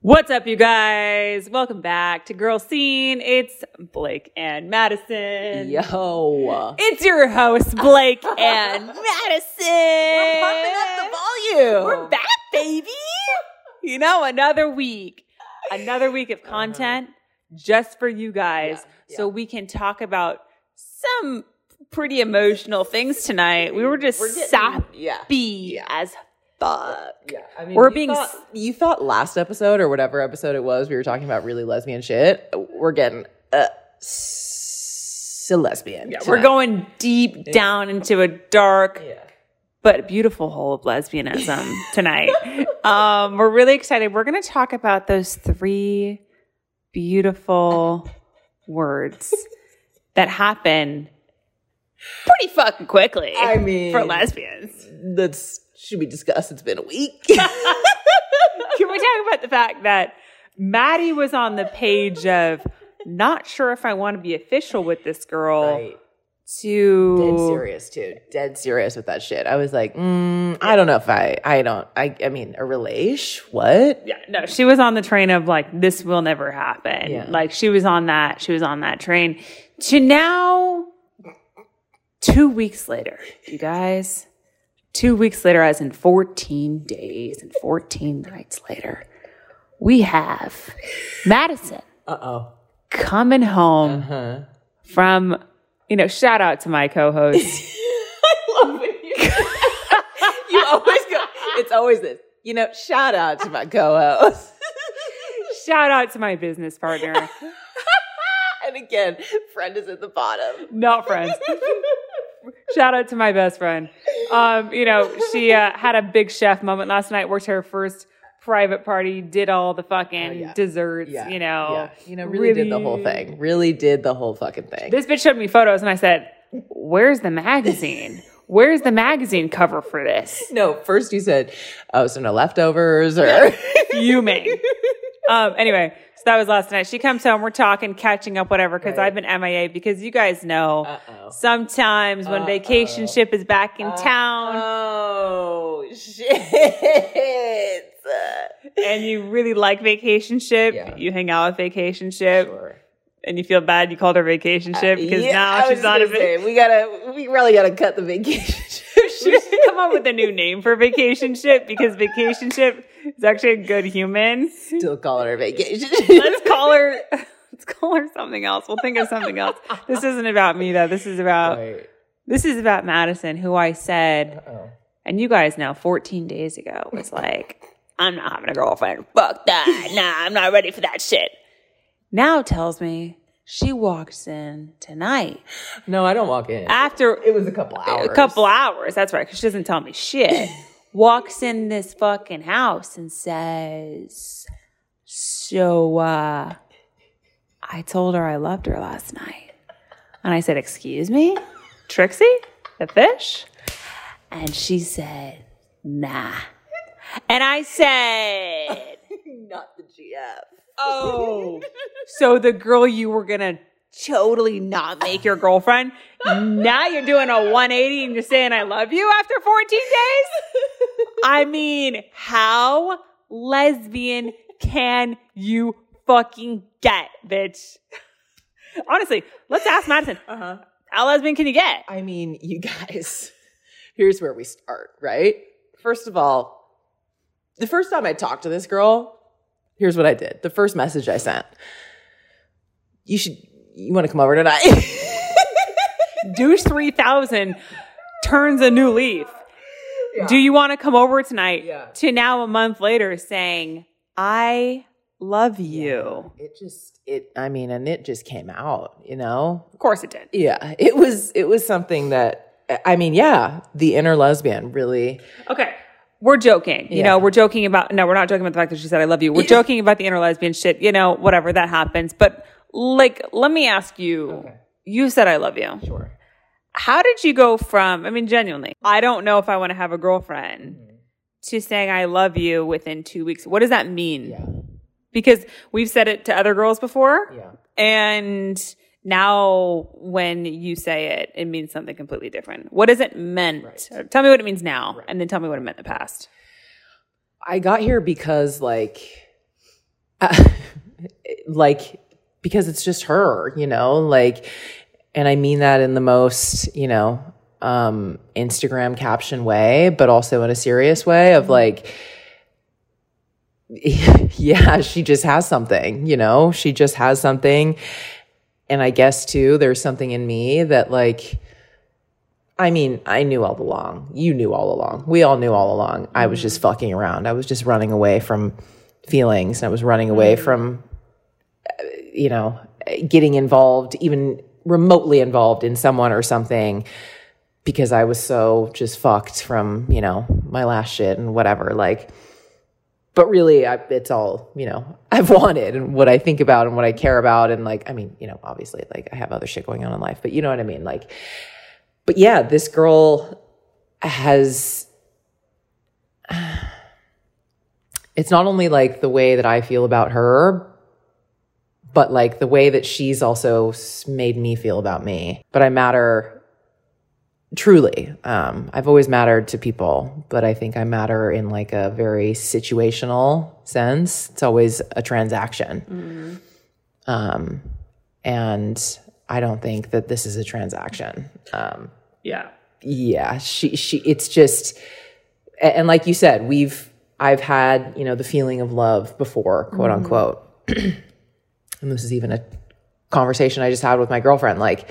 What's up, you guys? Welcome back to Girl Scene. It's Blake and Madison. Yo. It's your host, Blake and Madison. We're pumping up the volume. We're back, baby. You know, another week of content just for you guys. Yeah. So we can talk about some pretty emotional things tonight. We were just sappy as fuck. Yeah, I mean, We're you thought last episode or whatever episode it was, we were talking about really lesbian shit. We're getting so lesbian. Yeah, tonight. we're going deep down into a dark but beautiful hole of lesbianism tonight. We're really excited. We're going to talk about those three beautiful words that happen pretty fucking quickly. I mean, for lesbians. Should we discuss? It's been a week. Can we talk about the fact that Maddie was on the page of not sure if I want to be official with this girl. Right. To Dead serious too. Dead serious with that shit. I was like, I don't know if I mean, a relation? What? Yeah, no, she was on the train of like, this will never happen. Yeah. Like she was on that train to now 2 weeks later, you guys, 2 weeks later, as in 14 days and 14 nights later, we have Madison coming home from, shout out to my co-host. I love when you always go, it's always this, shout out to my co-host. Shout out to my business partner. And again, friend is at the bottom. Not friends. Shout out to my best friend. She had a big chef moment last night, worked her first private party, did all the fucking desserts, really did the whole thing. Really did the whole fucking thing. This bitch showed me photos and I said, where's the magazine? Where's the magazine cover for this? No, first you said, so no leftovers or fuming. Anyway, so that was last night. She comes home, we're talking, catching up, whatever, because I've been MIA because you guys know sometimes when vacation ship is back in town. Oh, shit. And you really like vacation ship. Yeah. You hang out with vacation ship. Sure. And you feel bad you called her vacation ship because now she's on a vacation. We really gotta cut the vacation ship. We should come up with a new name for vacation ship because vacation ship is actually a good human. Still calling her vacation. Let's call her something else. We'll think of something else. This isn't about me though. This is about Madison, who I said, and you guys know 14 days ago was like, I'm not having a girlfriend. Fuck that. Nah, I'm not ready for that shit. Now tells me she walks in tonight. No, I don't walk in. After it was a couple hours. A couple hours. That's right. Because she doesn't tell me shit. Walks in this fucking house and says, so, I told her I loved her last night. And I said, excuse me? Trixie? The fish? And she said, nah. And I said, not the GF. Oh, so the girl you were going to totally not make your girlfriend, now you're doing a 180 and you're saying I love you after 14 days? I mean, how lesbian can you fucking get, bitch? Honestly, let's ask Madison. How lesbian can you get? I mean, you guys, here's where we start, right? First of all, the first time I talked to this girl, here's what I did. The first message I sent. You want to come over tonight? Douche 3000 turns a new leaf. Yeah. Do you want to come over tonight? Yeah. To now a month later saying, I love you. Yeah. It just came out, Of course it did. Yeah. It was something that, the inner lesbian really. Okay. We're joking, we're joking about, no, we're not joking about the fact that she said, I love you. We're joking about the inner lesbian shit, whatever that happens. But let me ask you, you said, I love you. Sure. How did you go from, genuinely, I don't know if I want to have a girlfriend to saying, I love you within 2 weeks? What does that mean? Yeah. Because we've said it to other girls before. Yeah. And now when you say it, it means something completely different. What is it meant? Right. Tell me what it means now, and then tell me what it meant in the past. I got here because, like, like, because it's just her, like, and I mean that in the most, Instagram caption way, but also in a serious way of like, yeah, she just has something, she just has something. And I guess too, there's something in me that like, I mean, I knew all along. You knew all along. We all knew all along. I was just fucking around. I was just running away from feelings. I was running away from, getting involved, even remotely involved in someone or something, because I was so just fucked from, my last shit and whatever. Like, but really, it's all, I've wanted and what I think about and what I care about. And like, I mean, obviously, like I have other shit going on in life, but you know what I mean? Like, but yeah, this girl has, it's not only like the way that I feel about her, but like the way that she's also made me feel about me. But I matter truly. I've always mattered to people, but I think I matter in like a very situational sense. It's always a transaction. And I don't think that this is a transaction. Yeah, she, it's just, and like you said, I've had, the feeling of love before, quote unquote. And this is even a conversation I just had with my girlfriend. Like,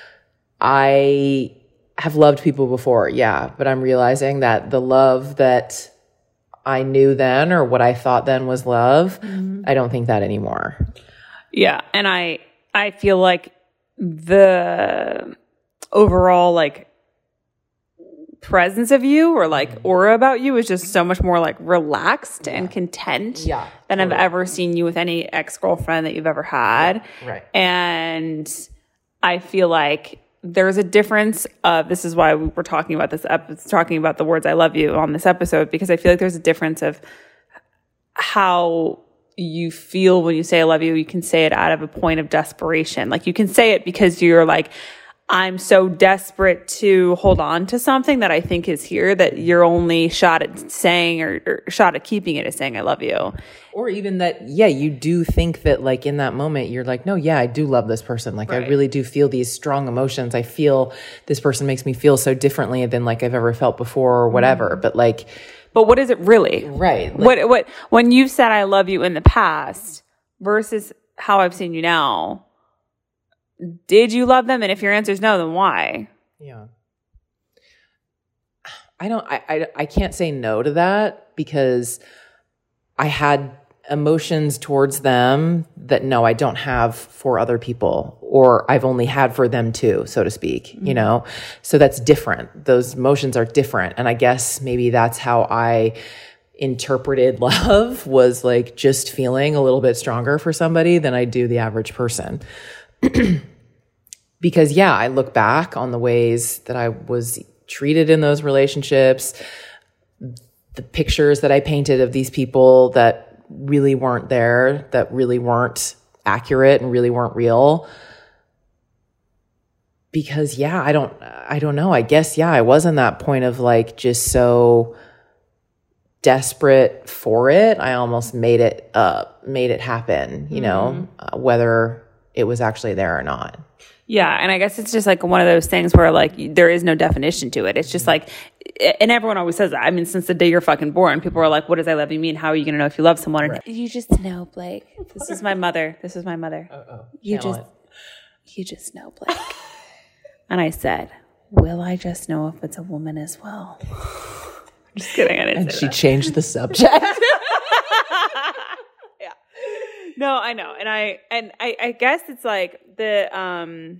I have loved people before. Yeah. But I'm realizing that the love that I knew then, or what I thought then was love, I don't think that anymore. Yeah. And I feel like the overall like presence of you or like aura about you is just so much more like relaxed and content than I've ever seen you with any ex-girlfriend that you've ever had. Right. And I feel like there's a difference of, this is why we were talking about this talking about the words I love you on this episode, because I feel like there's a difference of how you feel when you say I love you. You can say it out of a point of desperation. Like you can say it because you're like, I'm so desperate to hold on to something that I think is here, that your only shot at saying or shot at keeping it is saying I love you. Or even that, yeah, you do think that like in that moment, you're like, no, yeah, I do love this person. Like I really do feel these strong emotions. I feel this person makes me feel so differently than like I've ever felt before or whatever. But what is it really? Right. Like, what when you've said I love you in the past versus how I've seen you now, did you love them? And if your answer is no, then why? Yeah. I can't say no to that, because I had emotions towards them that no, I don't have for other people, or I've only had for them too, so to speak, So that's different. Those emotions are different. And I guess maybe that's how I interpreted love, was like just feeling a little bit stronger for somebody than I do the average person. Because yeah, I look back on the ways that I was treated in those relationships, the pictures that I painted of these people that really weren't there, that really weren't accurate and really weren't real. Because yeah, I don't know. I guess, yeah, I was in that point of like just so desperate for it. I almost made it happen, whether it was actually there or not. Yeah, and I guess it's just like one of those things where like there is no definition to it. It's just like, and everyone always says that. I mean, since the day you're fucking born, people are like, what does I love you mean? How are you going to know if you love someone? Right. You just know, Blake. This is my mother. This is my mother. You just know, Blake. And I said, will I just know if it's a woman as well? Just kidding. I didn't and say she that. Changed the subject. Yeah. No, I know. And I guess it's like the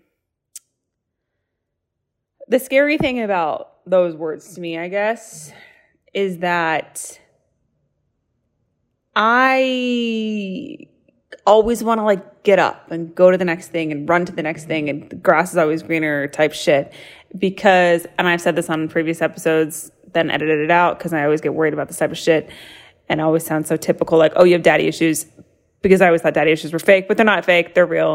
scary thing about those words to me, I guess, is that I always want to like get up and go to the next thing and run to the next thing, and the grass is always greener type shit, because, and I've said this on previous episodes, then edited it out because I always get worried about this type of shit and I always sound so typical, like, oh, you have daddy issues, because I always thought daddy issues were fake, but they're not fake, they're real.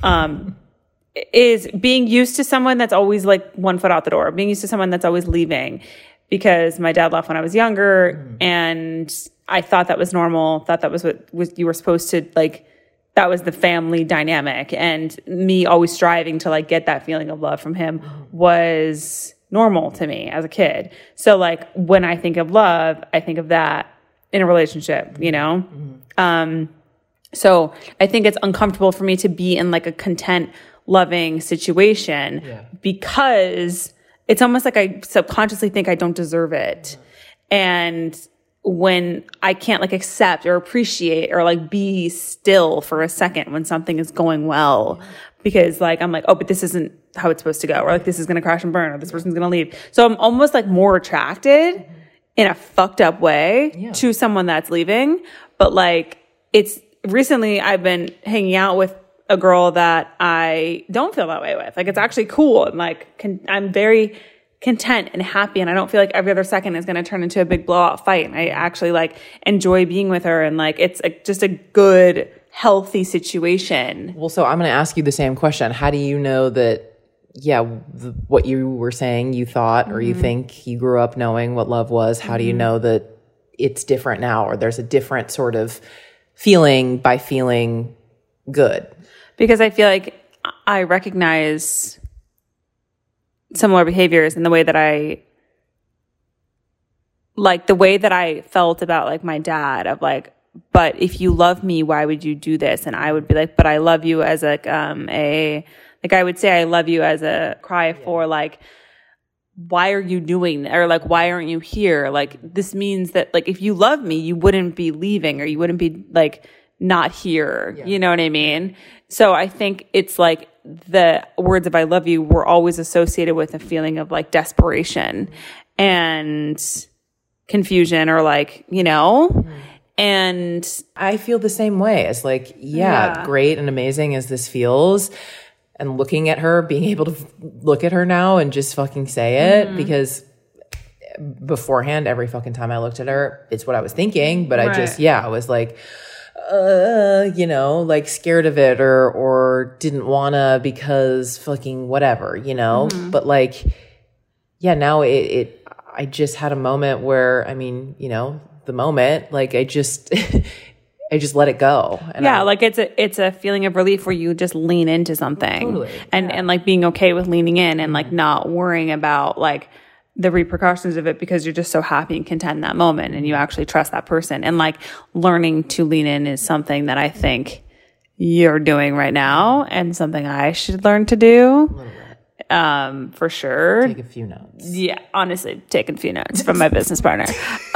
Is being used to someone that's always like 1 foot out the door, being used to someone that's always leaving, because my dad left when I was younger and I thought that was normal, thought that was what was you were supposed to like, that was the family dynamic. And me always striving to like get that feeling of love from him was normal to me as a kid. So like when I think of love, I think of that in a relationship, you know? So I think it's uncomfortable for me to be in like a content, loving situation because it's almost like I subconsciously think I don't deserve it. And when I can't like accept or appreciate or like be still for a second when something is going well, because like I'm like, oh, but this isn't how it's supposed to go, or like this is going to crash and burn, or this person's going to leave. So I'm almost like more attracted in a fucked up way to someone that's leaving. But like it's recently I've been hanging out with a girl that I don't feel that way with. Like it's actually cool. And like I'm very content and happy, and I don't feel like every other second is going to turn into a big blowout fight. And I actually like enjoy being with her, and like it's just a good, healthy situation. Well, so I'm going to ask you the same question. How do you know that, what you were saying you thought or you think you grew up knowing what love was, how do you know that it's different now, or there's a different sort of feeling by feeling good? Because I feel like I recognize similar behaviors in the way that the way that I felt about like my dad of like, but if you love me, why would you do this? And I would be like, but I love you as like I would say I love you as a cry for like, why are you doing that? Or like, why aren't you here? Like, this means that like, if you love me, you wouldn't be leaving, or you wouldn't be like not here. You know what I mean? So I think it's like the words of I love you were always associated with a feeling of like desperation and confusion, or like, you know, and I feel the same way. It's like, great and amazing as this feels. And looking at her, being able to look at her now and just fucking say it, because beforehand, every fucking time I looked at her, it's what I was thinking. But I just, I was like, you know, like scared of it or didn't wanna because fucking whatever, you know? But like, now I just had a moment where, I mean, you know, the moment, like I just, I just let it go. And like it's a feeling of relief where you just lean into something and like being okay with leaning in and like not worrying about like the repercussions of it, because you're just so happy and content in that moment and you actually trust that person. And like learning to lean in is something that I think you're doing right now and something I should learn to do. For sure. Take a few notes. Yeah, honestly, taking a few notes from my business partner.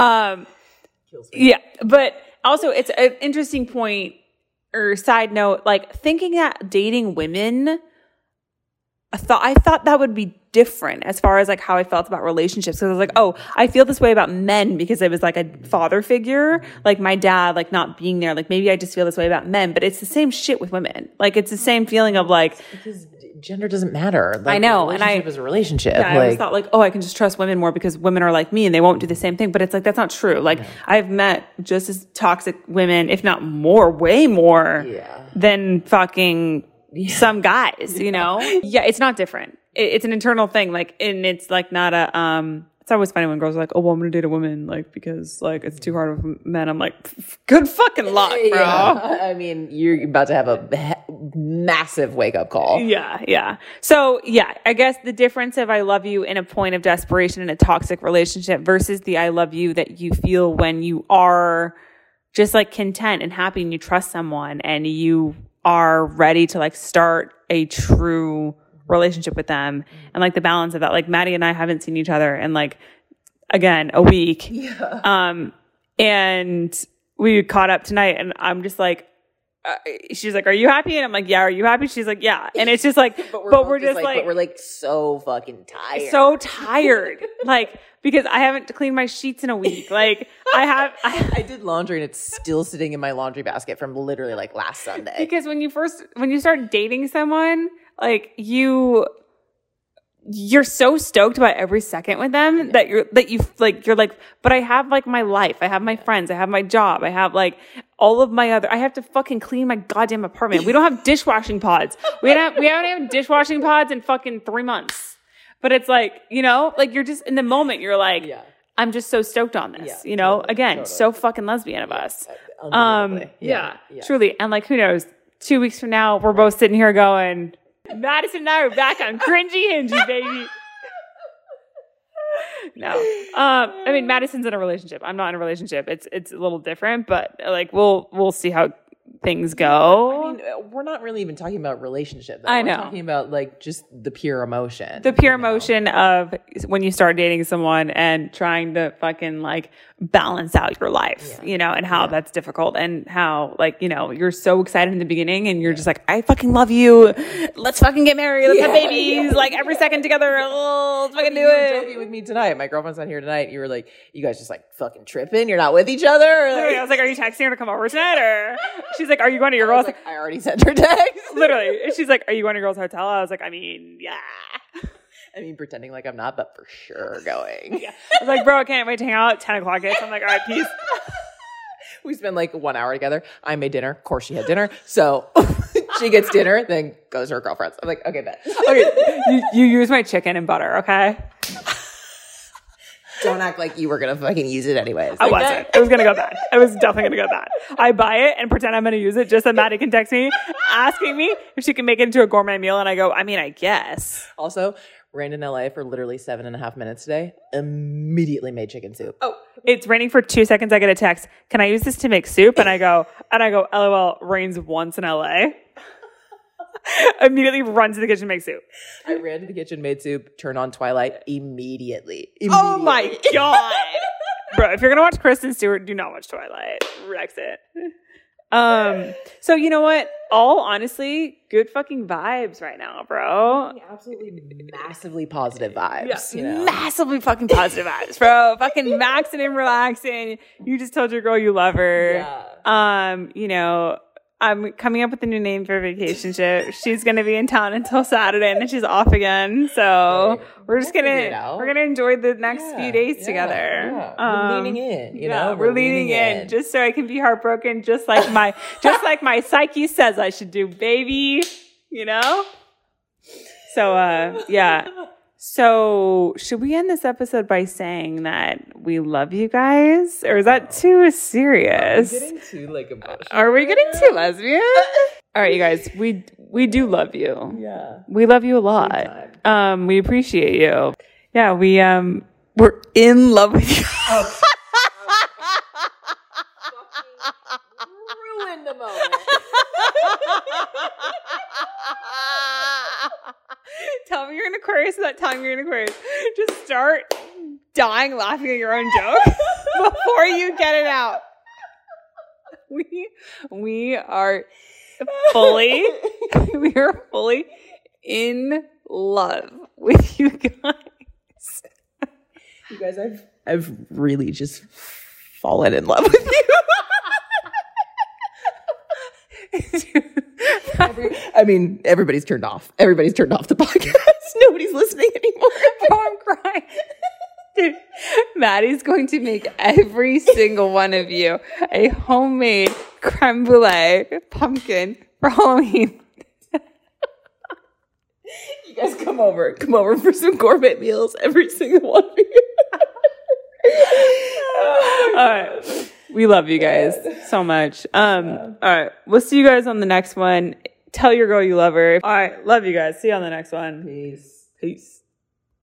But also it's an interesting point or side note, like thinking that dating women, I thought that would be different as far as like how I felt about relationships. Because I was like, oh, I feel this way about men because it was like a father figure, like my dad, like not being there. Like maybe I just feel this way about men, but it's the same shit with women. Like it's the same feeling of like, because gender doesn't matter. Like, I know, and I was a relationship. Yeah, I always thought like, oh, I can just trust women more because women are like me and they won't do the same thing. But it's like that's not true. Like I've met just as toxic women, if not more, way more than fucking some guys. You know? It's not different. It's an internal thing. Like, and it's like not a. It's always funny when girls are like, oh, well, I'm gonna date a woman, like, because like it's too hard with men. I'm like, good fucking luck, bro. I mean, you're about to have a massive wake up call. Yeah. So I guess the difference of I love you in a point of desperation in a toxic relationship versus the I love you that you feel when you are just like content and happy and you trust someone and you are ready to like start a true relationship with them, and like the balance of that. Like Maddie and I haven't seen each other in like, again, a week. And we caught up tonight and I'm just like, she's like, are you happy? And I'm like, yeah. Are you happy? She's like, yeah. And it's just like, but we're just like, we're like so fucking tired. So tired. Like, because I haven't cleaned my sheets in a week. Like I did laundry and it's still sitting in my laundry basket from literally like last Sunday. Because when you start dating someone, like you're so stoked about every second with them that you're like, but I have like my life. I have my friends. I have my job. I have like all of my I have to fucking clean my goddamn apartment. We don't have dishwashing pods. We haven't had dishwashing pods in fucking 3 months. But it's like, you know, like you're just in the moment. You're like, I'm just so stoked on this. Yeah, you know, totally, again, totally. so fucking lesbian of us. Unbelievably. Yeah, truly. And like, who knows? 2 weeks from now, we're both sitting here going, Madison and I are back on Cringy Hingy, baby. No. I mean, Madison's in a relationship. I'm not in a relationship. It's a little different, but like, we'll see how things go. I mean, we're not really even talking about relationship. I know. We're talking about like just the pure emotion. The pure emotion of when you start dating someone and trying to fucking like balance out your life, you know, and how that's difficult and how like, you know, you're so excited in the beginning and you're just like, I fucking love you. Let's fucking get married. Let's have babies like every second together. Oh, let's fucking do You were it. joking with me tonight. My girlfriend's not here tonight. You were like, you guys just like fucking tripping. You're not with each other. Literally, I was like, are you texting her to come over tonight? Or she's like, are you going to your girl's? I already sent her text. Literally. And she's like, are you going to your girl's hotel? I was like, I mean, yeah. I mean, pretending like I'm not, but for sure going. Yeah. I was like, bro, I can't wait to hang out at 10 o'clock. I'm like, all right, peace. We spend like 1 hour together. I made dinner. Of course, she had dinner. So she gets dinner, then goes to her girlfriend's. I'm like, okay, bet. Okay, you use my chicken and butter, okay? Don't act like you were going to fucking use it anyways. I wasn't. It was going to go bad. It was definitely going to go bad. I buy it and pretend I'm going to use it just so Maddie can text me asking me if she can make it into a gourmet meal. And I go, I mean, I guess. Also, rained in LA for literally 7.5 minutes today. Immediately made chicken soup. Oh, it's raining for 2 seconds. I get a text. Can I use this to make soup? And I go, LOL, rains once in LA. Immediately run to the kitchen, make soup. I ran to the kitchen, made soup, turned on Twilight immediately. Oh my God. Bro, if you're going to watch Kristen Stewart, do not watch Twilight. Rex it. So you know what? All honestly, good fucking vibes right now, bro. Absolutely massively positive vibes. You know? Massively fucking positive vibes, bro. Fucking maxing and relaxing. You just told your girl you love her. Yeah. You know, I'm coming up with a new name for Vacationship. She's gonna be in town until Saturday, and then she's off again. So we're just we're gonna enjoy the next few days together. Yeah. We're leaning in, you know. We're leaning in just so I can be heartbroken, just like my psyche says I should do, baby. You know. So yeah. So should we end this episode by saying that we love you guys, or is that too serious? Are we getting too like emotional? Are we getting too lesbian? All right, you guys, we do love you. Yeah, we love you a lot. We appreciate you. Yeah, we're in love with you. Ruined the moment. Tell me you're in Aquarius without telling me you're in Aquarius. Just start dying laughing at your own joke before you get it out. We are fully in love with you guys. You guys, I've really just fallen in love with you. I mean, everybody's turned off. Everybody's turned off the podcast. Nobody's listening anymore. Oh, I'm crying. Dude, Maddie's going to make every single one of you a homemade creme brulee pumpkin for Halloween. You guys come over for some gourmet meals, every single one of you. All right. We love you guys so much. All right. We'll see you guys on the next one. Tell your girl you love her. All right. Love you guys. See you on the next one. Peace. Peace.